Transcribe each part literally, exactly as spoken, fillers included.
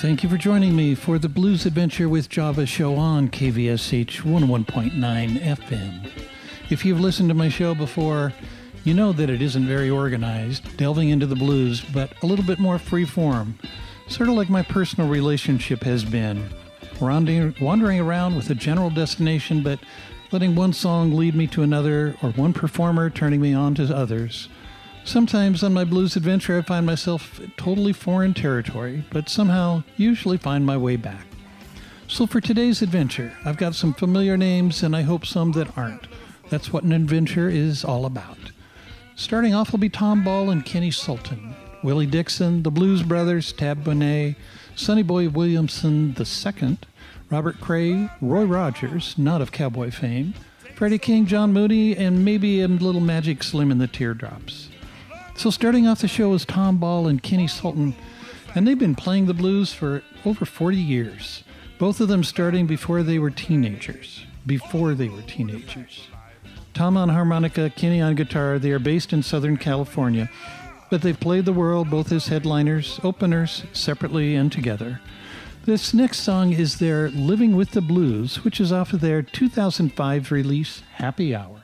Thank you for joining me for the Blues Adventure with Java show on K V S H one oh one point nine F M. If you've listened to my show before, you know that it isn't very organized, delving into the blues, but a little bit more free form, sort of like my personal relationship has been. Wandering, wandering around with a general destination, but letting one song lead me to another, or one performer turning me on to others. Sometimes on my blues adventure I find myself in totally foreign territory, but somehow usually find my way back. So for today's adventure, I've got some familiar names and I hope some that aren't. That's what an adventure is all about. Starting off will be Tom Ball and Kenny Sultan, Willie Dixon, the Blues Brothers, Tab Bonet, Sonny Boy Williamson the Second, Robert Cray, Roy Rogers, not of cowboy fame, Freddie King, John Moody, and maybe a little Magic Slim in the Teardrops. So starting off the show is Tom Ball and Kenny Sultan, and they've been playing the blues for over forty years, both of them starting before they were teenagers. Before they were teenagers. Tom on harmonica, Kenny on guitar. They are based in Southern California, but they've played the world both as headliners, openers, separately and together. This next song is their Living with the Blues, which is off of their two thousand five release, Happy Hour.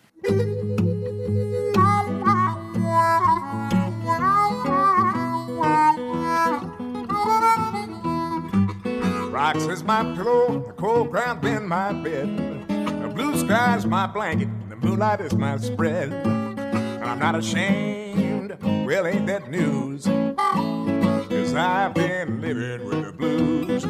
Rocks is my pillow, the cold ground been my bed, the blue sky's my blanket, the moonlight is my spread. And I'm not ashamed, well ain't that news, 'cause I've been living with the blues.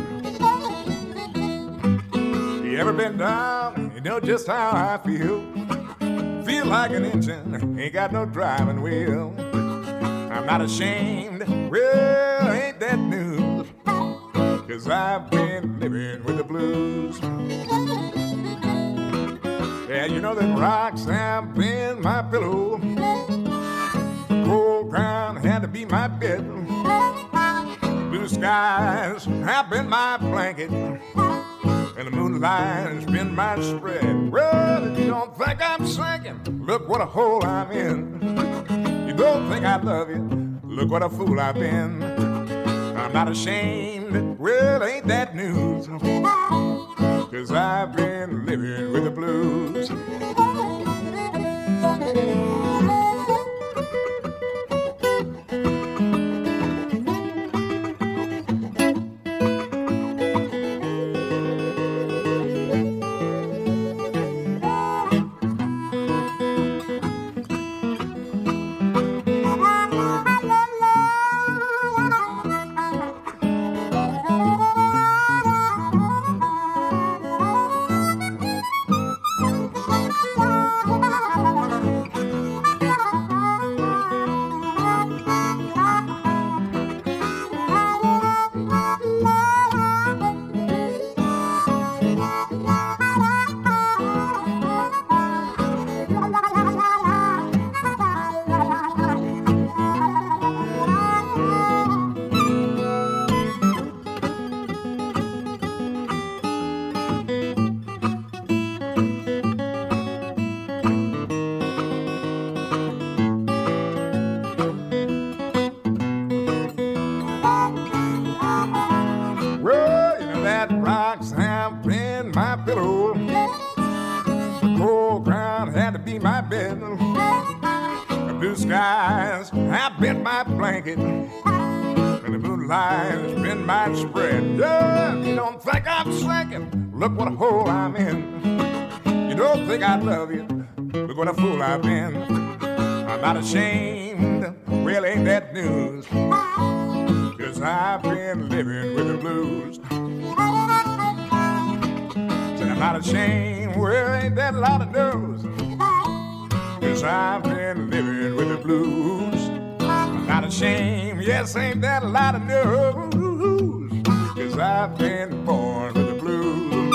You ever been down, you know just how I feel. Feel like an engine, ain't got no driving wheel. I'm not ashamed, well ain't that news, 'cause I've been living with the blues. Yeah, you know that rocks have been my pillow, cold ground had to be my bed, blue skies have been my blanket, and the moonlight has been my spread. Well, if you don't think I'm sinking, look what a hole I'm in. You don't think I love you, look what a fool I've been. I'm not ashamed, well ain't that news, 'cause I've been living with the blues. Blanket, and the moonlight has been my spread. Yeah, you don't think I'm sinking, look what a hole I'm in. You don't think I love you, look what a fool I've been. I'm not ashamed, well ain't that news, 'cause I've been living with the blues. Said I'm not ashamed, well ain't that a lot of news, 'cause I've been living with the blues. Not ashamed, yes, ain't that a lot of news, 'cause I've been born with the blues.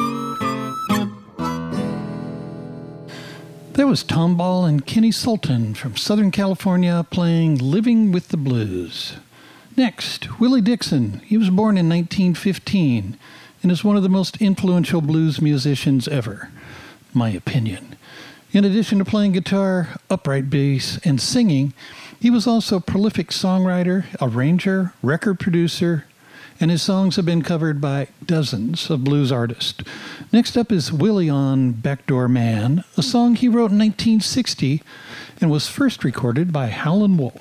There was Tom Ball and Kenny Sultan from Southern California playing Living with the Blues. Next, Willie Dixon. He was born in nineteen fifteen and is one of the most influential blues musicians ever, my opinion. In addition to playing guitar, upright bass, and singing, he was also a prolific songwriter, arranger, record producer, and his songs have been covered by dozens of blues artists. Next up is Willie on Backdoor Man, a song he wrote in nineteen sixty and was first recorded by Howlin' Wolf.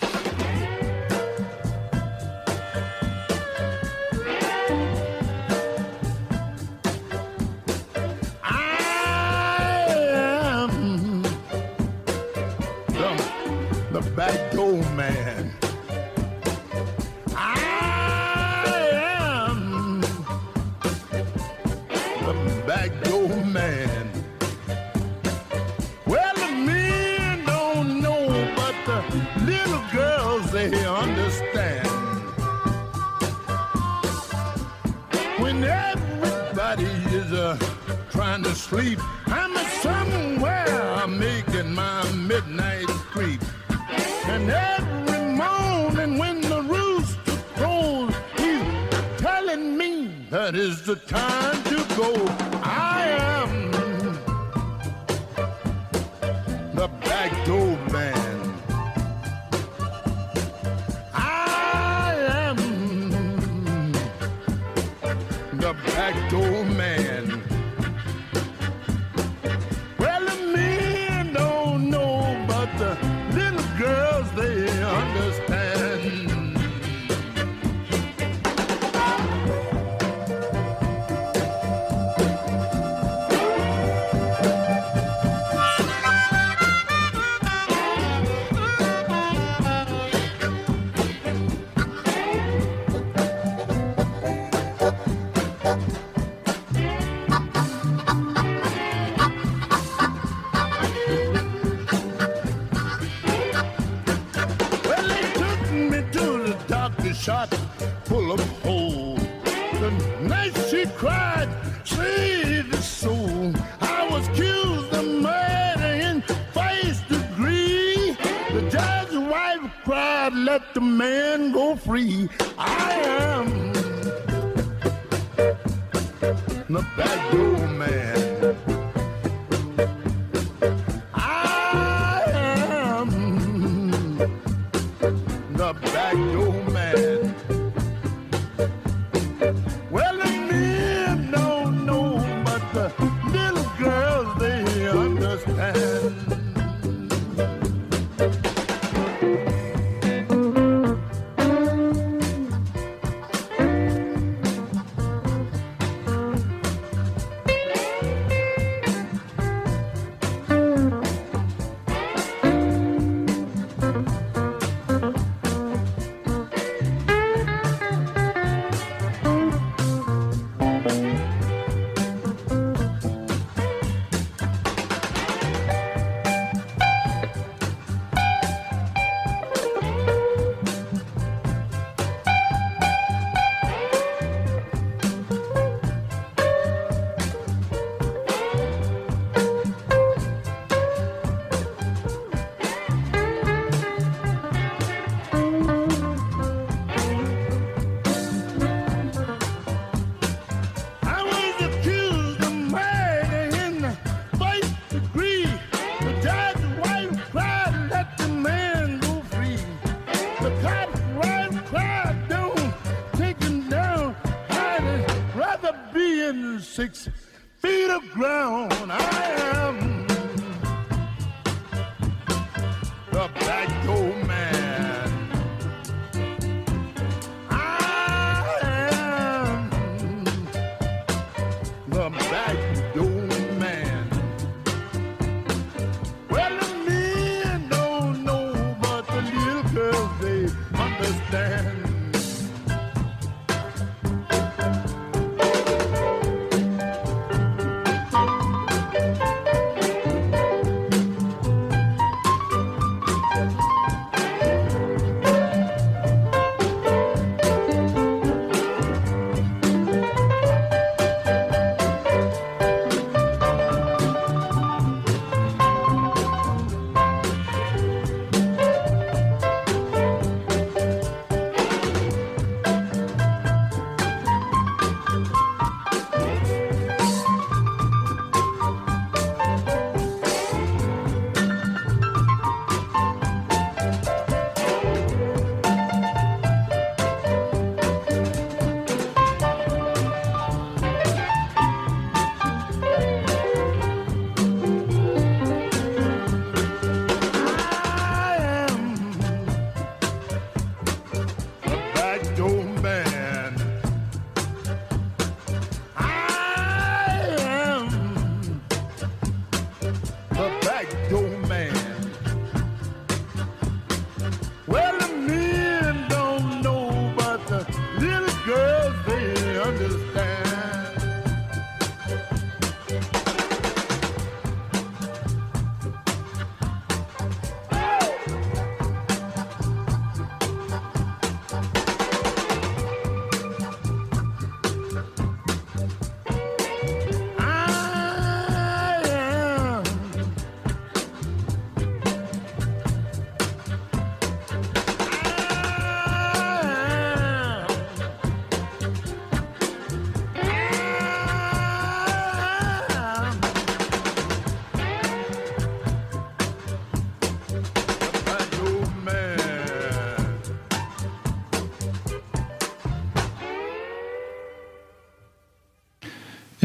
Backdoor man. I am the backdoor man. Well, the men don't know, but the little girls, they understand. When everybody is uh, trying to sleep, I'm somewhere making my midnight creep. And every morning when the rooster crows, he's telling me that is the time to go. I am the backdoor man. I am the backdoor man. Well, the men don't know, but the little girls, they understand. Shot full of holes. The night she cried, save the soul. I was accused of murder in first degree. The judge's wife cried, let the man go free. I am the backdoor man. I am the backdoor man. Well, the men don't know, but the little girls, they understand.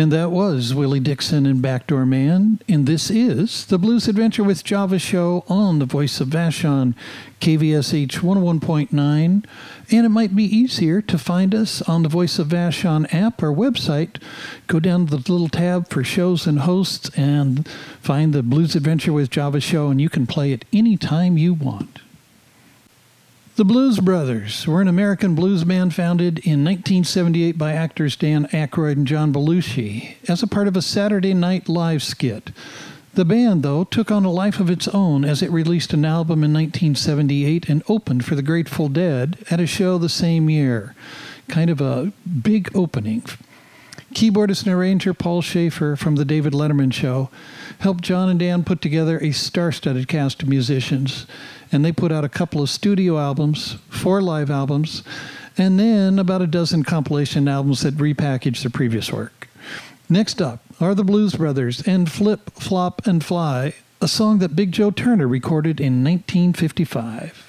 And that was Willie Dixon and Backdoor Man. And this is the Blues Adventure with Java show on the Voice of Vashon, K V S H one oh one point nine. And it might be easier to find us on the Voice of Vashon app or website. Go down to the little tab for shows and hosts and find the Blues Adventure with Java show, and you can play it anytime you want. The Blues Brothers were an American blues band founded in nineteen seventy-eight by actors Dan Aykroyd and John Belushi as a part of a Saturday Night Live skit. The band, though, took on a life of its own as it released an album in nineteen seventy-eight and opened for the Grateful Dead at a show the same year. Kind of a big opening. Keyboardist and arranger Paul Schaefer from The David Letterman Show helped John and Dan put together a star-studded cast of musicians, and they put out a couple of studio albums, four live albums, and then about a dozen compilation albums that repackaged their previous work. Next up are the Blues Brothers and Flip, Flop, and Fly, a song that Big Joe Turner recorded in nineteen fifty-five.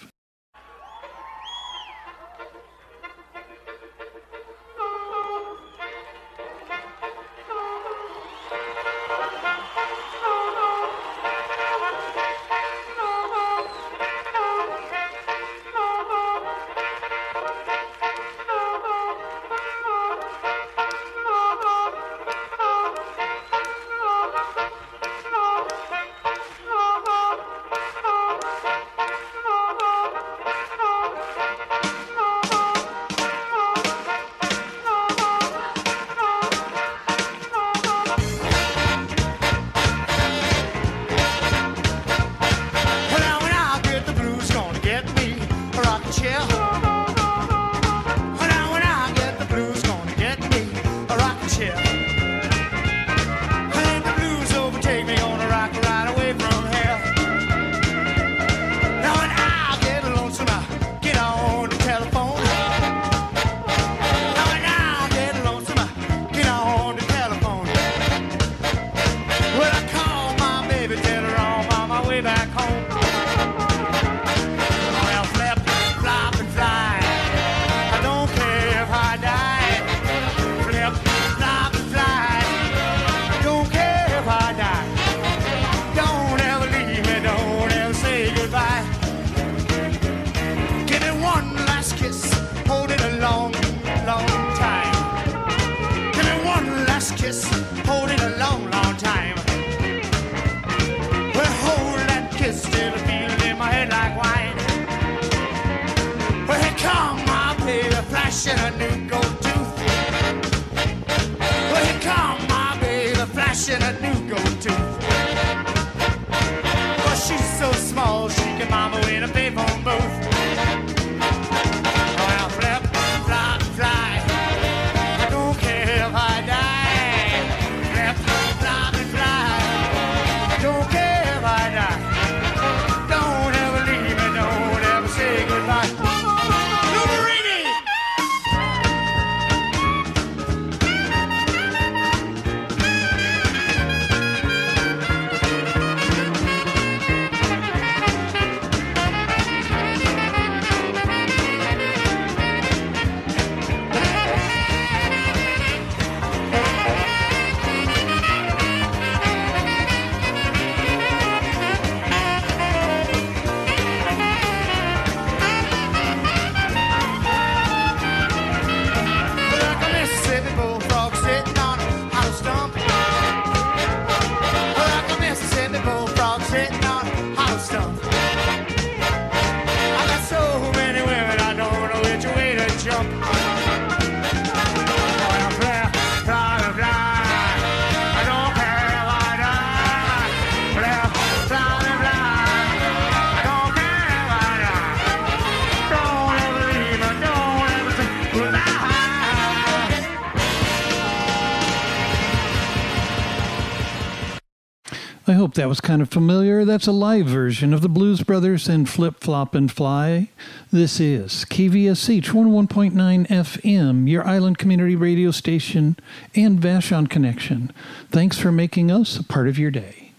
I hope that was kind of familiar. That's a live version of the Blues Brothers and Flip, Flop, and Fly. This is K V S H one oh one point nine F M, your island community radio station and Vashon Connection. Thanks for making us a part of your day.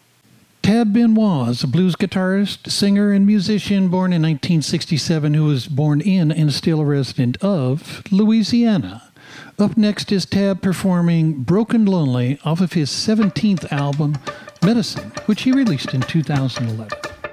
Tab Benoit is a blues guitarist, singer, and musician born in nineteen sixty-seven who was born in and still a resident of Louisiana. Up next is Tab performing Broken Lonely off of his seventeenth album, Medicine, which he released in two thousand eleven.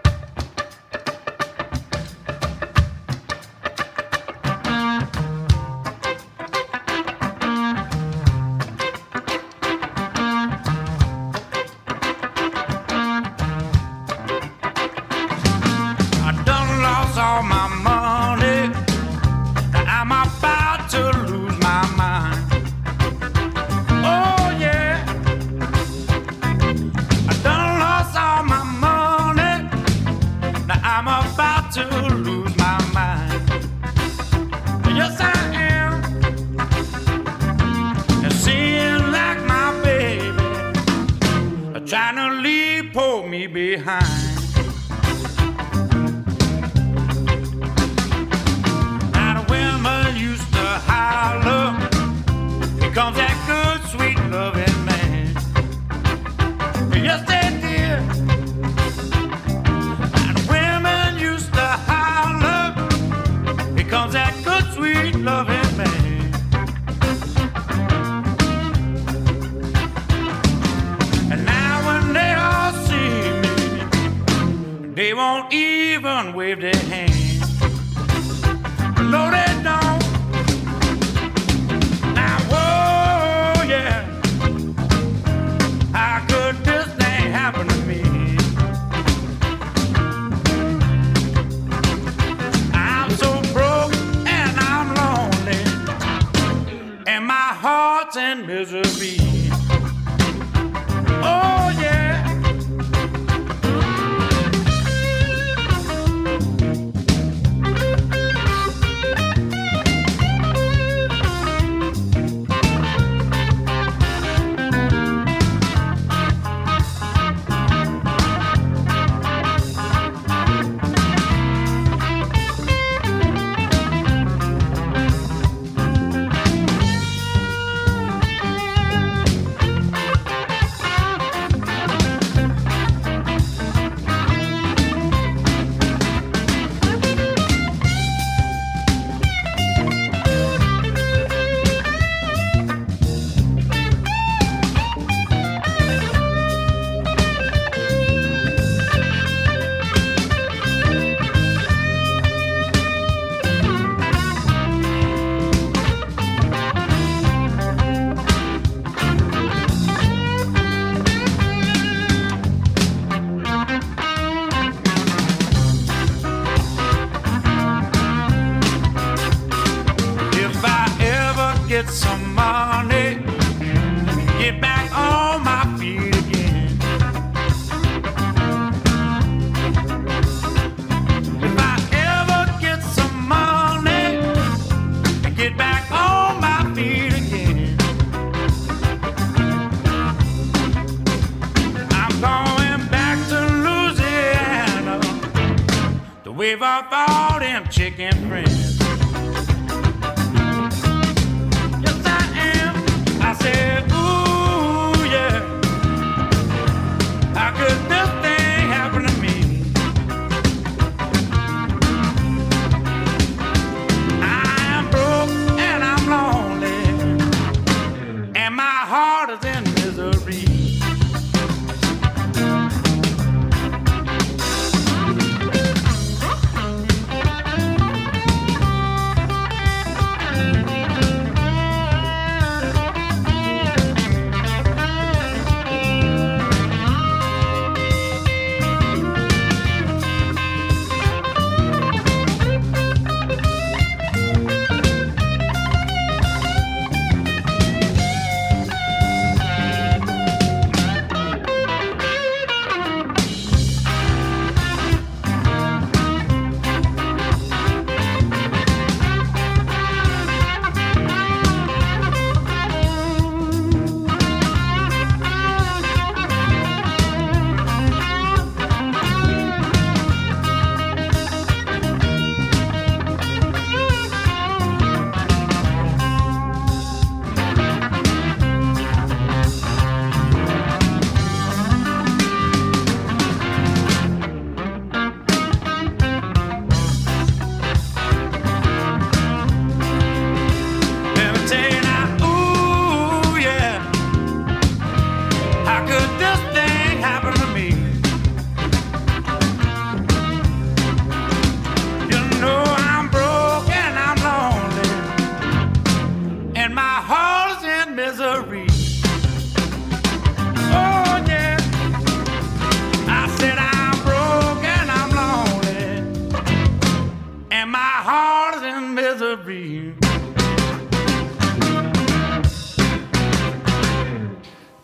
Wave off all them chicken friends. Yes, I am. I said, ooh, yeah. How could this thing happen to me? I'm broke and I'm lonely, and my heart is in misery.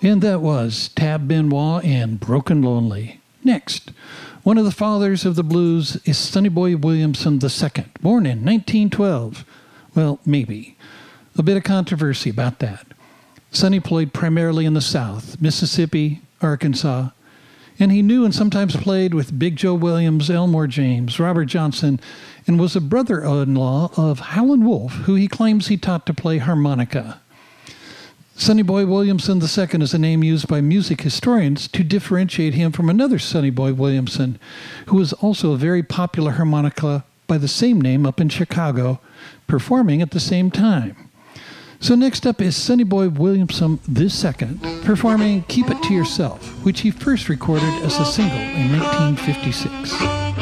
And that was Tab Benoit and Broken Lonely. Next, one of the fathers of the blues is Sonny Boy Williamson the Second, born in nineteen twelve. Well, maybe. A bit of controversy about that. Sonny played primarily in the South, Mississippi, Arkansas, and he knew and sometimes played with Big Joe Williams, Elmore James, Robert Johnson, and was a brother-in-law of Howlin' Wolf, who he claims he taught to play harmonica. Sonny Boy Williamson the Second is a name used by music historians to differentiate him from another Sonny Boy Williamson, who was also a very popular harmonica by the same name up in Chicago, performing at the same time. So next up is Sonny Boy Williamson the Second, performing Keep It to Yourself, which he first recorded as a single in nineteen fifty-six.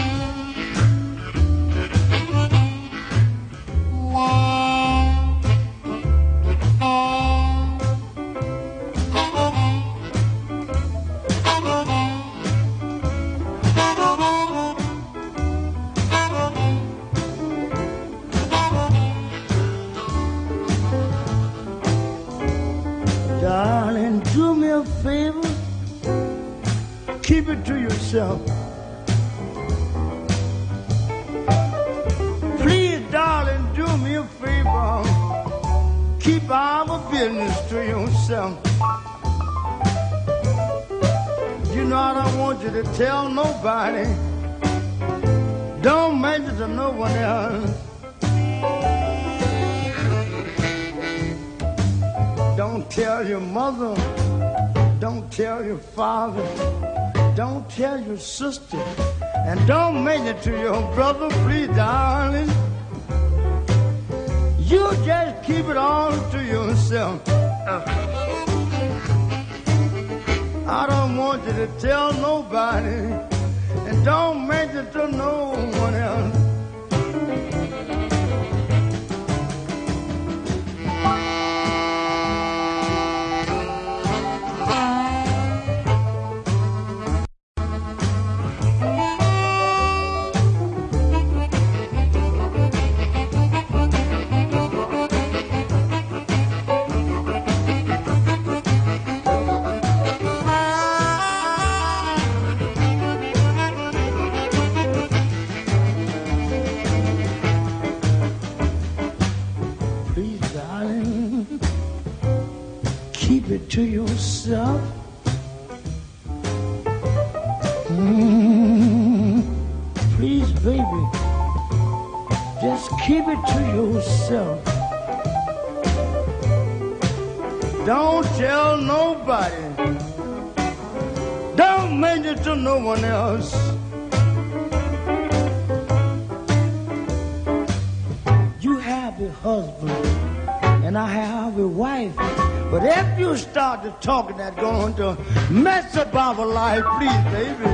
Darling, do me a favor, keep it to yourself. Please, darling, do me a favor, keep our business to yourself. You know I don't want you to tell nobody, don't mention to no one else. Don't tell your mother, don't tell your father, don't tell your sister, and don't mention it to your brother, please, darling. You just keep it all to yourself. I don't want you to tell nobody, and don't mention it to no one else. To yourself. Mm, please, baby, just keep it to yourself. Don't tell nobody. Don't mention it to no one else. You have a husband and I have a wife. But if you start to talking, that's going to mess up our life, please, baby.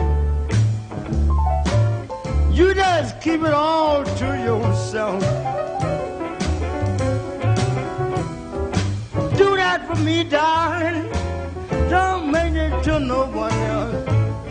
You just keep it all to yourself. Do that for me, darling. Don't mention it to no one else.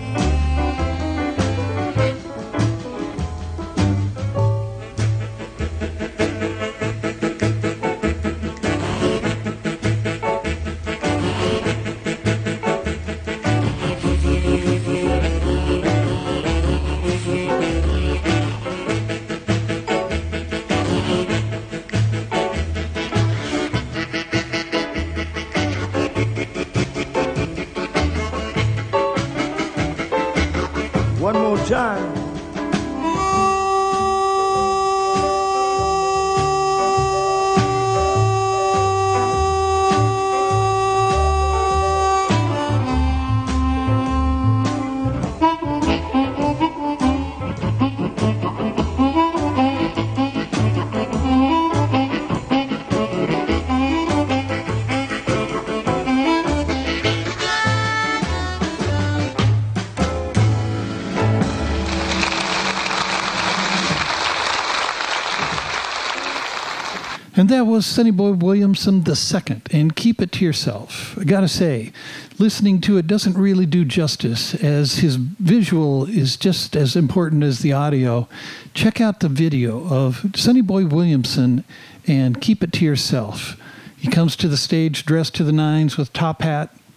One more time. And that was Sonny Boy Williamson the Second, and Keep It to Yourself. I gotta say, listening to it doesn't really do justice, as his visual is just as important as the audio. Check out the video of Sonny Boy Williamson and Keep It to Yourself. He comes to the stage dressed to the nines with top hat,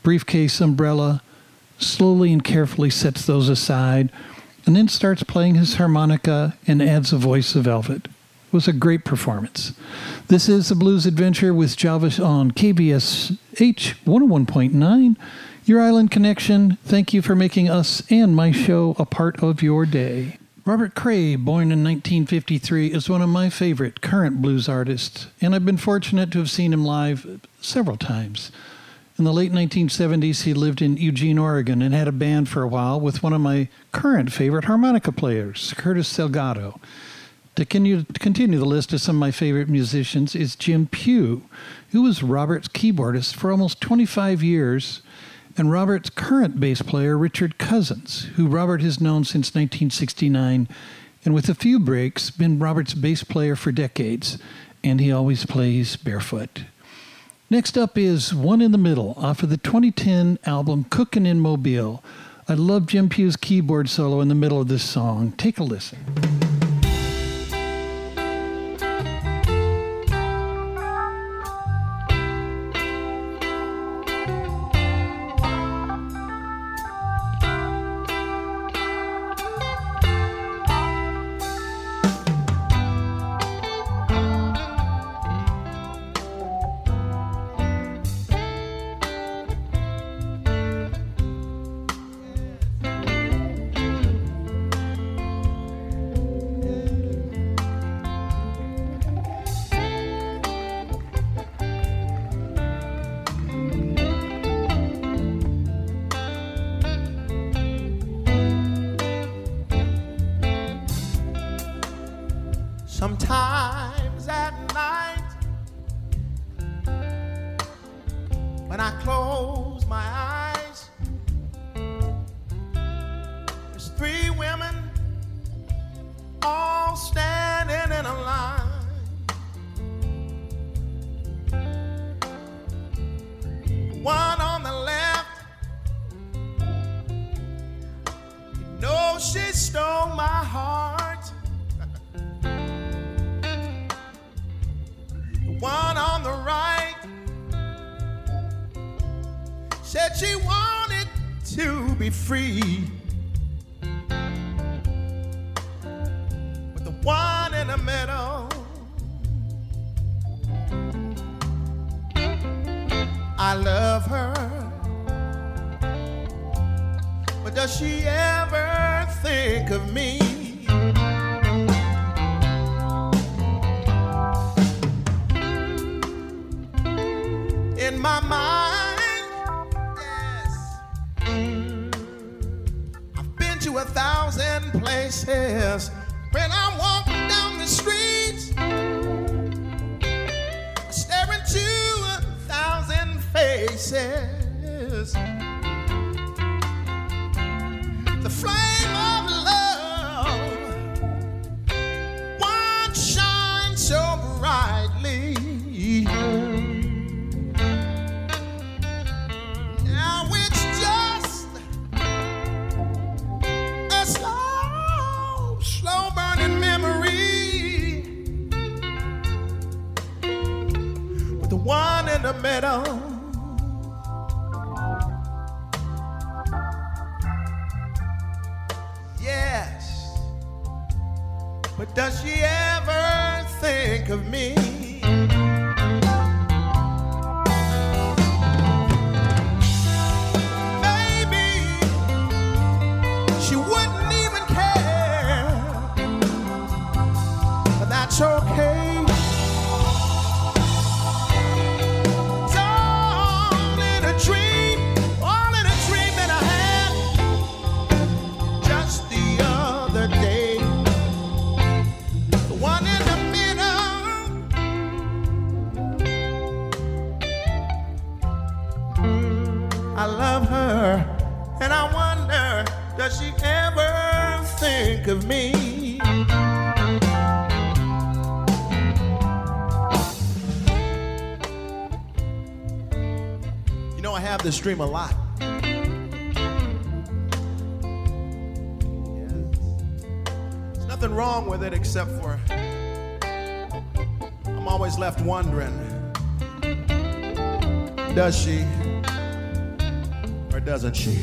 briefcase, umbrella, slowly and carefully sets those aside, and then starts playing his harmonica and adds a voice of velvet. It was a great performance. This is the Blues Adventure with Java on K V S H one oh one point nine, your island connection. Thank you for making us and my show a part of your day. Robert Cray, born in nineteen fifty-three, is one of my favorite current blues artists, and I've been fortunate to have seen him live several times. In the late nineteen seventies, he lived in Eugene, Oregon, and had a band for a while with one of my current favorite harmonica players, Curtis Salgado. To continue, to continue the list of some of my favorite musicians is Jim Pugh, who was Robert's keyboardist for almost twenty-five years, and Robert's current bass player, Richard Cousins, who Robert has known since nineteen sixty-nine, and with a few breaks, been Robert's bass player for decades, and he always plays barefoot. Next up is One in the Middle, off of the twenty ten album Cookin' in Mobile. I love Jim Pugh's keyboard solo in the middle of this song. Take a listen. Sometimes at night, when I close my eyes, there's three women all standing in a line. One on the left, you know she stole my heart. One on the right said she wanted to be free, but the one in the middle, I love her, but does she ever think of me? In my mind, yes, I've been to a thousand places. When I'm walking down the streets, I stare into a thousand faces. The flame of love, one shines so brightly. One in the middle, yes, but does she ever think of me? Maybe she wouldn't even care, but that's okay. And I wonder, does she ever think of me? You know, I have this dream a lot. Yes. There's nothing wrong with it except for I'm always left wondering, does she doesn't she?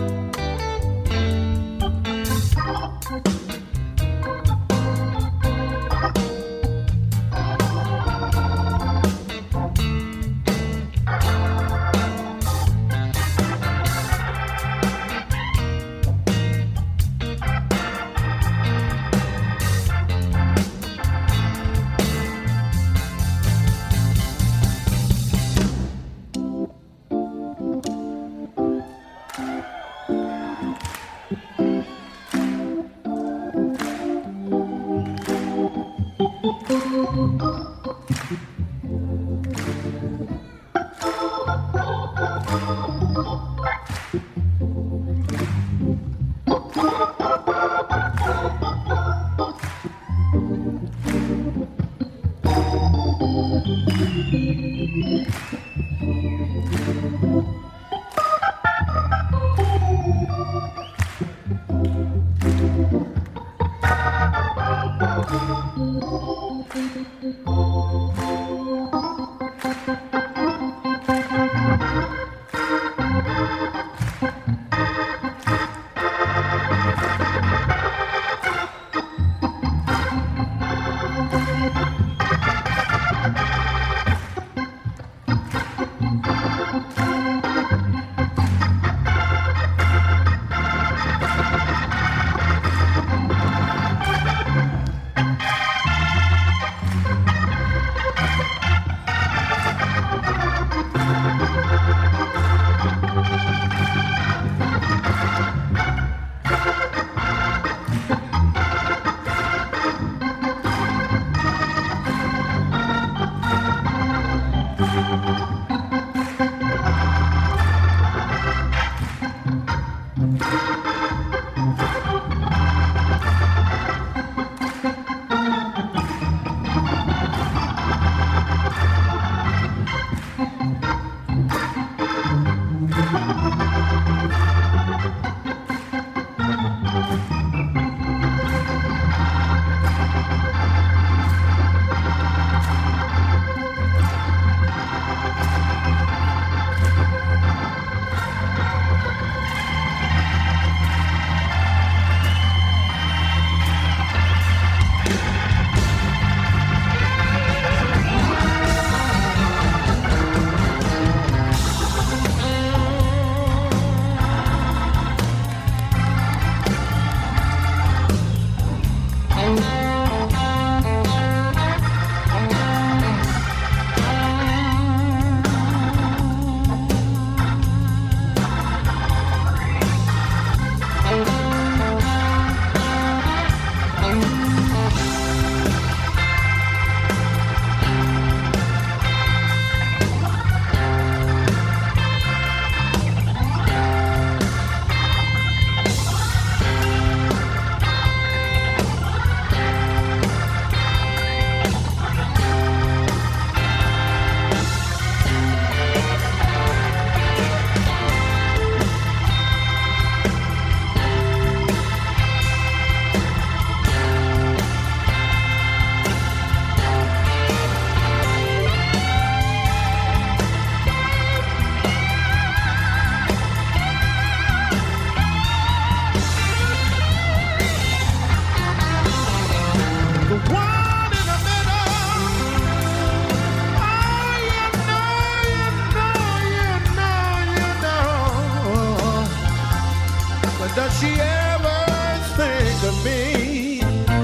Does she ever think of me?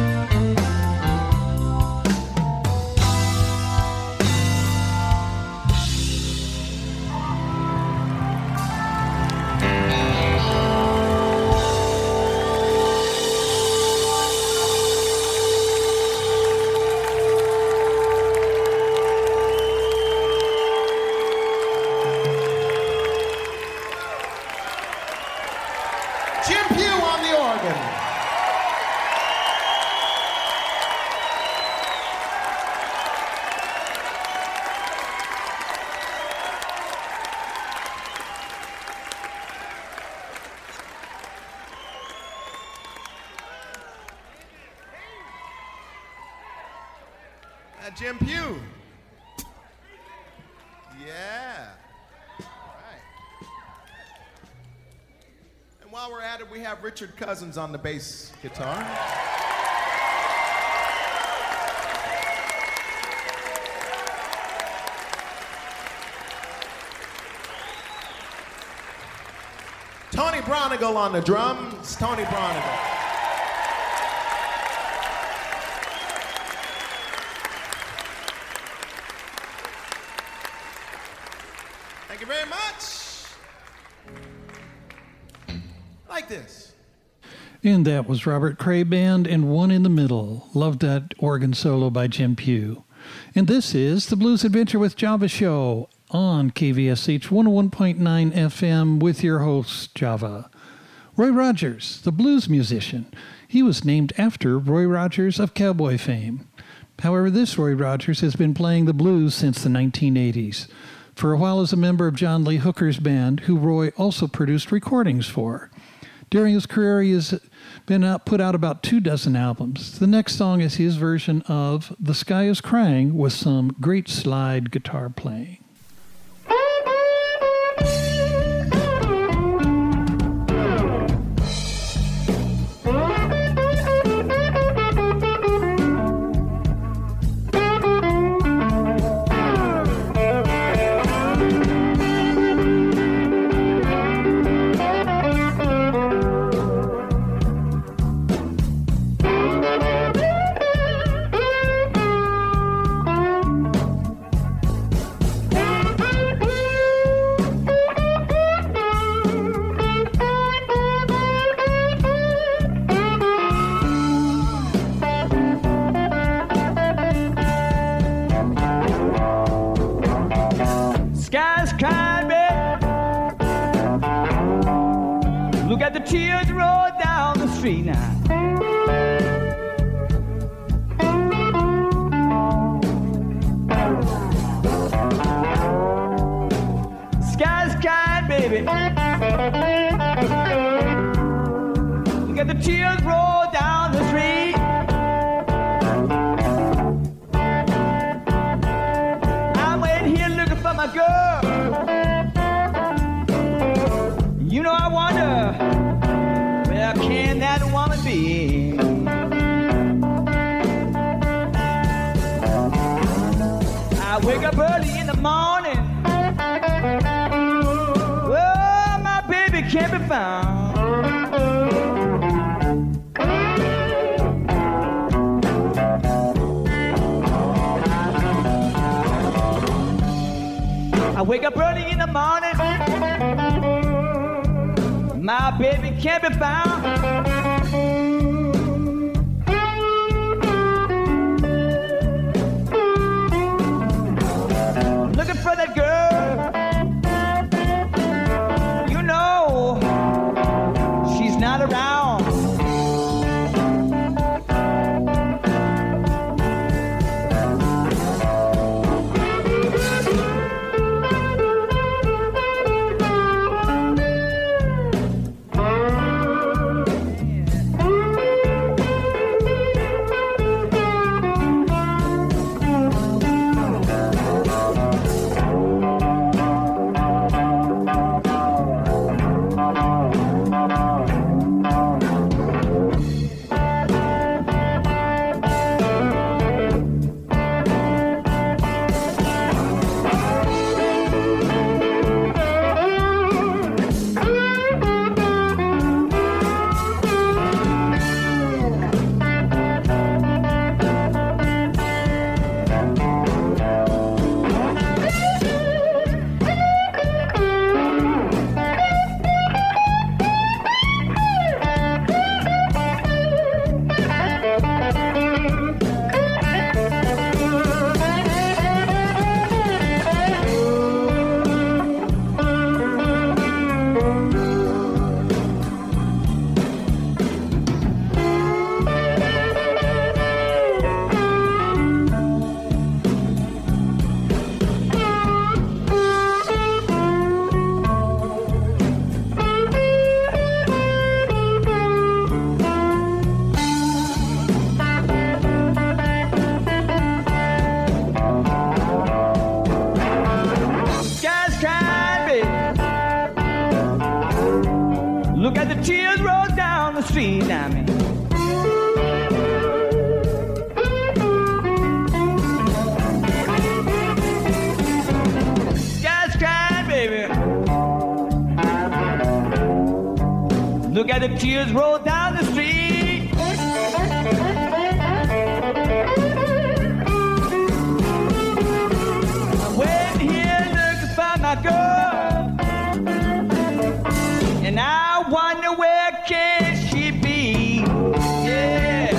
Jim Pugh on the organ. Uh, Jim Pugh. Yeah. All right. while we're at it, we have Richard Cousins on the bass guitar. Tony Bronigal on the drums. Tony Bronigal. Thank you very much. Like this. And that was Robert Cray Band and One in the Middle. Loved that organ solo by Jim Pugh. And this is the Blues Adventure with Java show on K V S H one oh one point nine F M with your host, Java. Roy Rogers, the blues musician. He was named after Roy Rogers of cowboy fame. However, this Roy Rogers has been playing the blues since the nineteen eighties. For a while as a member of John Lee Hooker's band, who Roy also produced recordings for. During his career, he has been out, put out about two dozen albums. The next song is his version of The Sky is Crying with some great slide guitar playing. Tears roll down the street now. Sky's kind, baby. You got the tears roll down the street. I'm waiting here looking for my girl. You know I wonder, where can that woman be? I wake up early in the morning. Oh, my baby can't be found. I wake up early in the morning. My baby can't be found. Looking for that girl. You know, she's not around. down the street now, man. Sky's crying, baby. Look at the tears roll down the street. I'm waiting here looking for my girl, and I wonder where can she be? Yeah.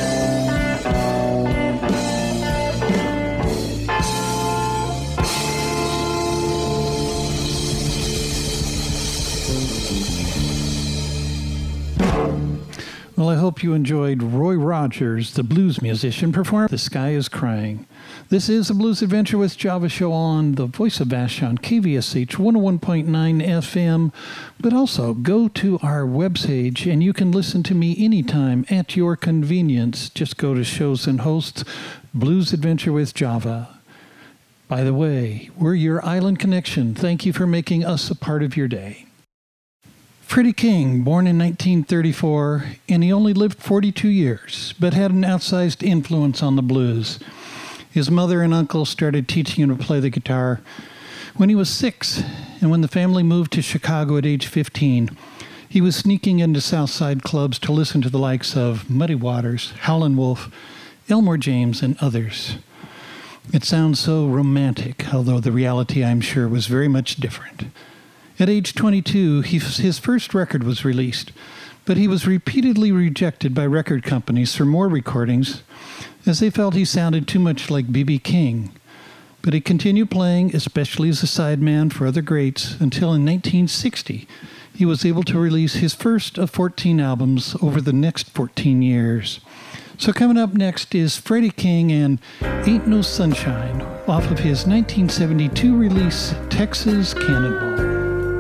Well, I hope you enjoyed Roy Rogers, the blues musician, perform The Sky is Crying. This is a Blues Adventure with Java Show on the Voice of Vashon, K V S H one oh one point nine F M. But also, go to our webpage and you can listen to me anytime at your convenience. Just go to Shows and Hosts, Blues Adventure with Java. By the way, we're your island connection. Thank you for making us a part of your day. Freddie King, born in nineteen thirty-four, and he only lived forty-two years, but had an outsized influence on the blues. His mother and uncle started teaching him to play the guitar when he was six, and when the family moved to Chicago at age fifteen, he was sneaking into Southside clubs to listen to the likes of Muddy Waters, Howlin' Wolf, Elmore James, and others. It sounds so romantic, although the reality, I'm sure, was very much different. At age twenty-two, he, his first record was released, but he was repeatedly rejected by record companies for more recordings, as they felt he sounded too much like B B King. But he continued playing, especially as a sideman for other greats, until in nineteen sixty, he was able to release his first of fourteen albums over the next fourteen years. So coming up next is Freddie King and Ain't No Sunshine, off of his nineteen seventy-two release, Texas Cannonball.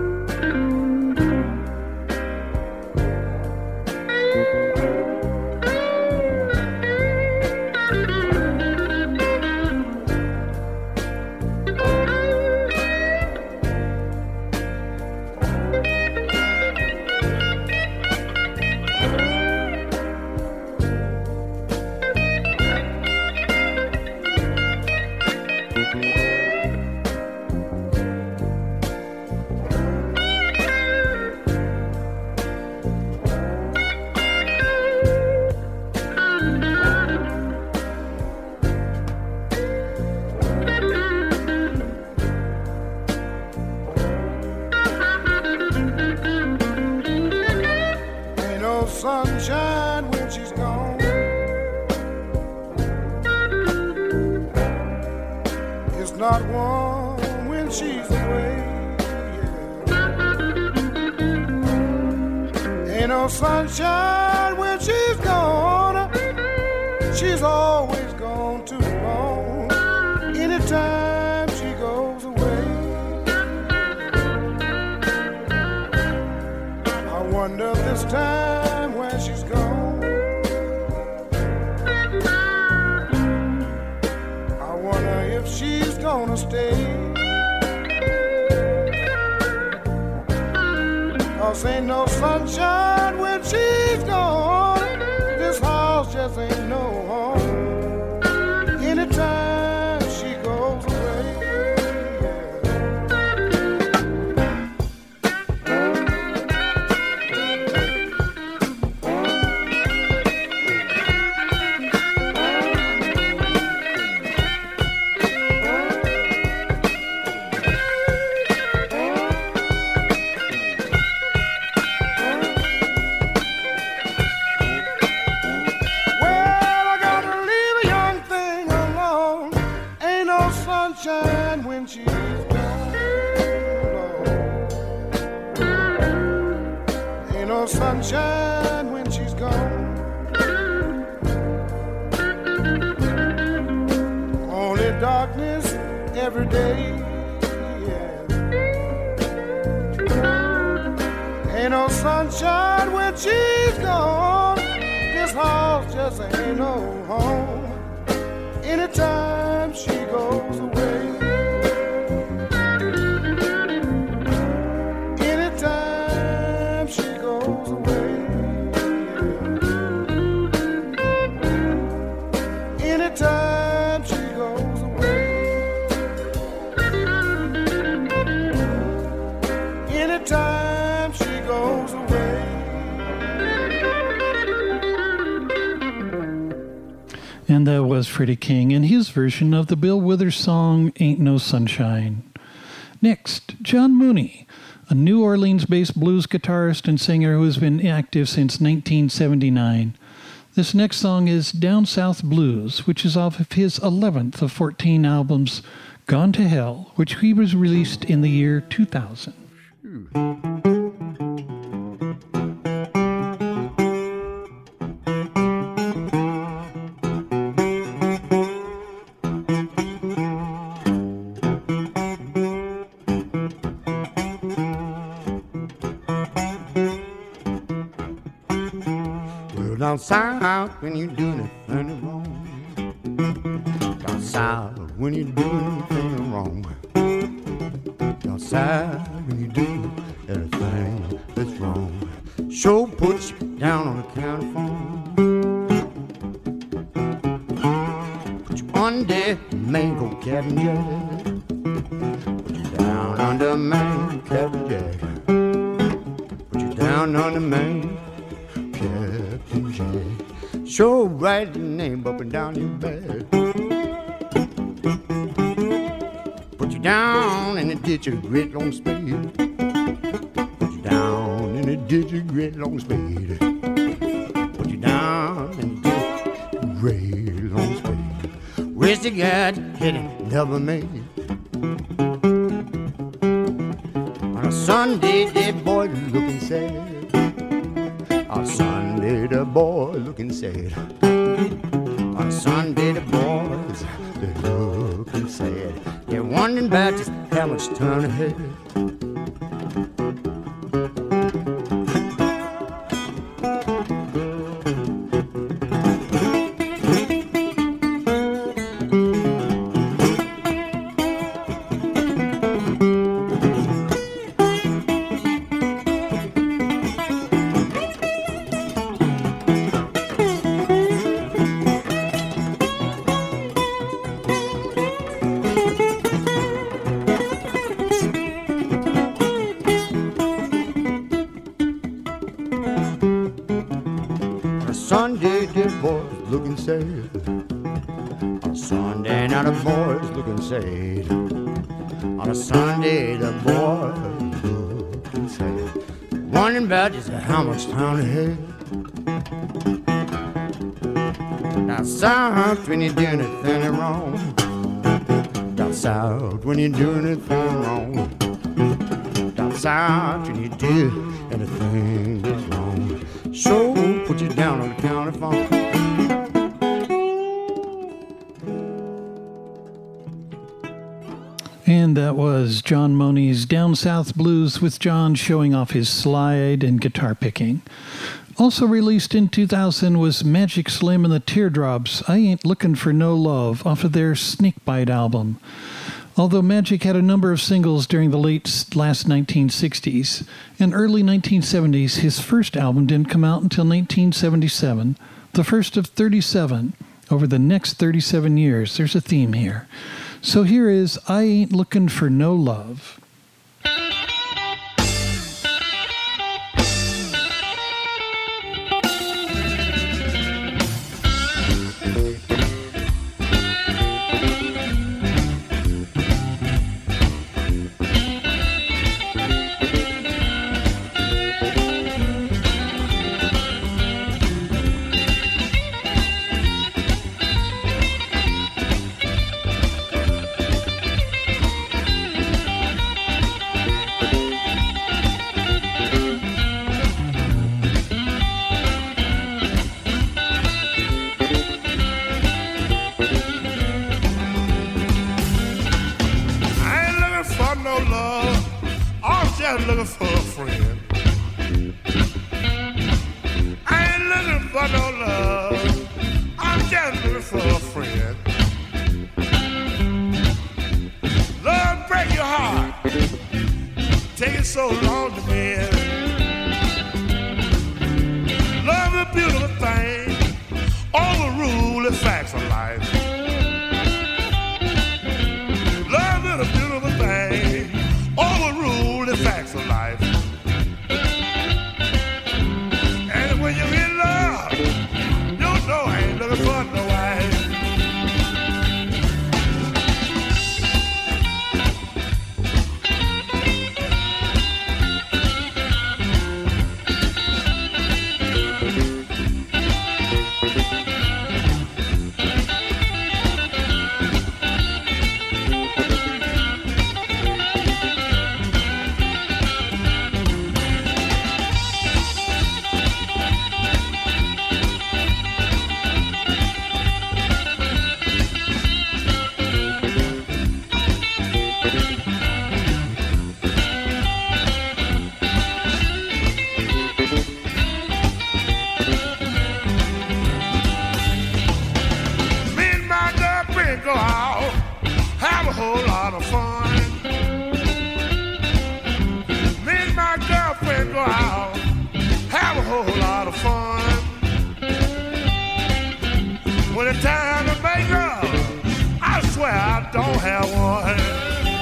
Sunshine when she's gone. It's not warm when she's away. Yeah. Ain't no sunshine when she's gone. She's always gone too long. Anytime she goes away, I wonder this time she's gone. I wonder if she's gonna stay. 'Cause ain't no sunshine when she's gone. This house just ain't no home. Anytime she goes away. Sunshine when she's gone. Ain't no sunshine when she's gone. Only darkness every day. Yeah. Ain't no sunshine when she's gone. This house just ain't no home. Anytime she goes away, anytime she goes away, yeah. And that was Freddie King and his version of the Bill Withers song, Ain't No Sunshine. Next, John Mooney, a New Orleans-based blues guitarist and singer who has been active since nineteen seventy-nine. This next song is Down South Blues, which is off of his eleventh of fourteen albums, Gone to Hell, which he was released in the year two thousand. Down south when you do anything wrong. Down south when you do anything wrong. Down south when you do anything that's wrong. Sure puts you down on the county farm. Put you under mango cabin jack. Put you down under mango cabin jack. Put you down under mango. Sure write your name up and down your back. Put you down in the ditch of great long spade. Put you down in the ditch of great long spade. Put you down in the ditch of great long spade. Where's the guy that hit it never made? On a Sunday, that boy looking sad. On Sunday, the boy looking sad. On Sunday, the boys, they're looking sad. They're wondering about just how much time ahead. Sunday, the boys looking sad. On Sunday, now the boys looking sad. On a Sunday, the boys looking sad. Wondering about just how much time they had. Down south when you're doing anything wrong. Down south when you're doing anything wrong. Down south when you do anything wrong. So put you down on the county farm. And that was John Mooney's Down South Blues, with John showing off his slide and guitar picking. Also released in two thousand was Magic Slim and the Teardrops, I Ain't Looking for No Love, off of their Snakebite album. Although Magic had a number of singles during the late last nineteen sixties and early nineteen seventies, his first album didn't come out until nineteen seventy-seven, the first of thirty-seven. Over the next thirty-seven years, there's a theme here. So here is I Ain't Looking for No Love. Looking for a friend. I ain't looking for no love. I'm just looking for a friend. Love break your heart. Take it so long to mend. Love a beautiful thing. Overrule the facts of life. Love is a beautiful thing. Overrule the facts of life. And when you're in love, you know I ain't looking for no wife. whole lot of fun. Me and my girlfriend go out, have a whole lot of fun. When it's time to make love, I swear I don't have one.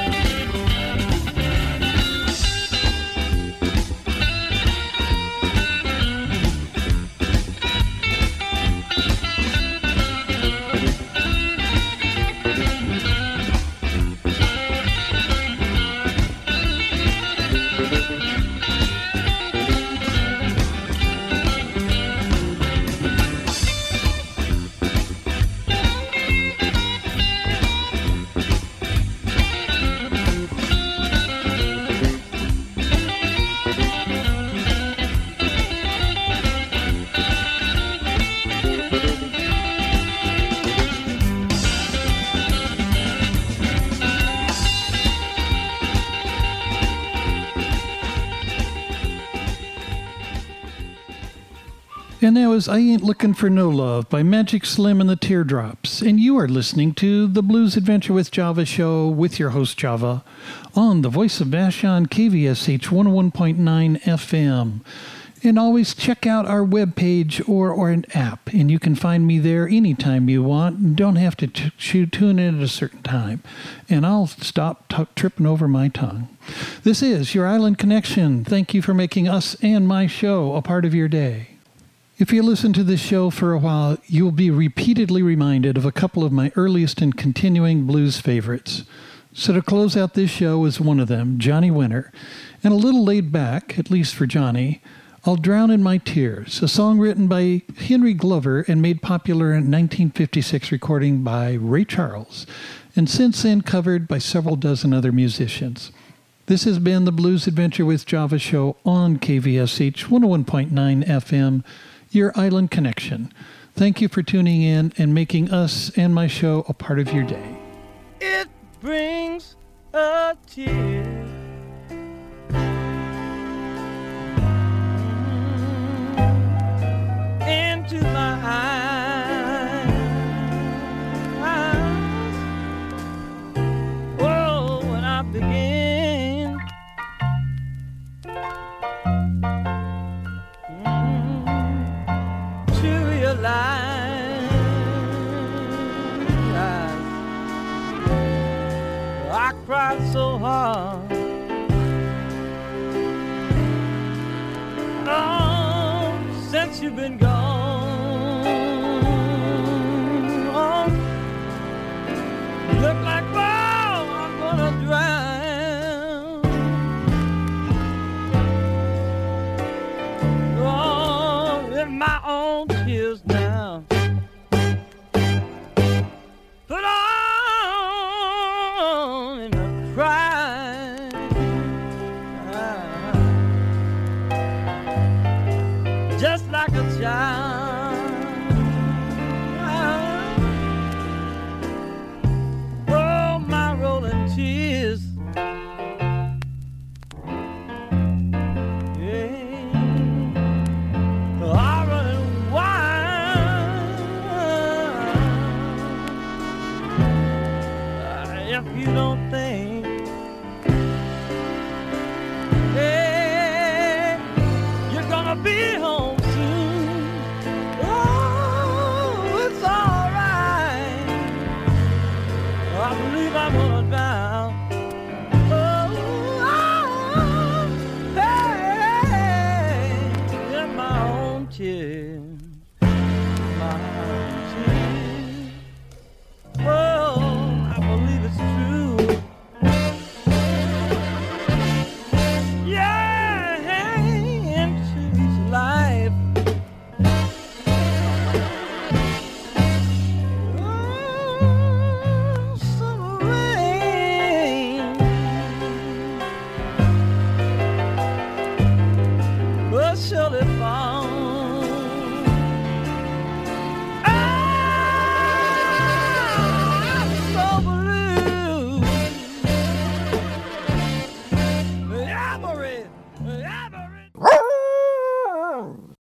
And that was I Ain't Looking for No Love by Magic Slim and the Teardrops. And you are listening to the Blues Adventure with Java show with your host Java on the Voice of Vashon K V S H one oh one point nine F M. And always check out our webpage or, or an app, and you can find me there anytime you want. Don't have to t- tune in at a certain time. And I'll stop t- tripping over my tongue. This is your Island Connection. Thank you for making us and my show a part of your day. If you listen to this show for a while, you'll be repeatedly reminded of a couple of my earliest and continuing blues favorites. So to close out this show is one of them, Johnny Winter. And a little laid back, at least for Johnny, I'll Drown in My Tears, a song written by Henry Glover and made popular in nineteen fifty-six recording by Ray Charles, and since then covered by several dozen other musicians. This has been the Blues Adventure with Java show on K V S H one oh one point nine F M, your Island Connection. Thank you for tuning in and making us and my show a part of your day. It brings a tear into my eyes. Oh, when I begin mm, to realize I cried so hard. Oh, since you've been gone, oh, look like, oh, I'm gonna drown. Oh, in my own tears now. Put on in a cry, just like a child. Oh, my rolling tears, yeah, are running wild. If you don't think, hey, you're gonna be home soon, oh, it's alright. I believe I'm gonna drown. Oh, oh, hey, in my own tears.